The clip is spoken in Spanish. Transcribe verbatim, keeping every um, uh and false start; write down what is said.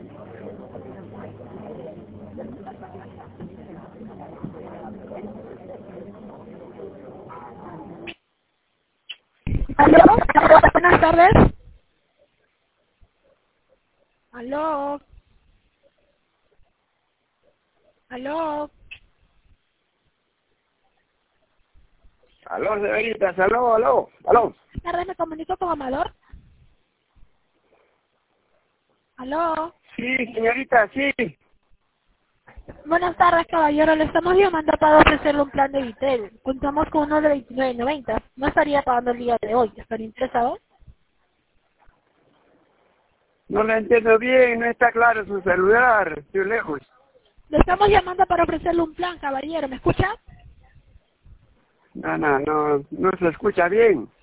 ¿Aló? Buenas tardes. ¿Aló? ¿Aló? Aló, señoritas, aló, aló, aló. Buenas tardes, me comunico con Amador. ¿Aló? Sí, señorita, sí. Buenas tardes, caballero. Le estamos llamando para ofrecerle un plan de Vitel. Contamos con uno de veintinueve noventa. No estaría pagando el día de hoy. ¿Estaría interesado? No la entiendo bien, no está claro su celular, estoy lejos. Le estamos llamando para ofrecerle un plan, caballero. ¿Me escucha? No, no, no, no se escucha bien.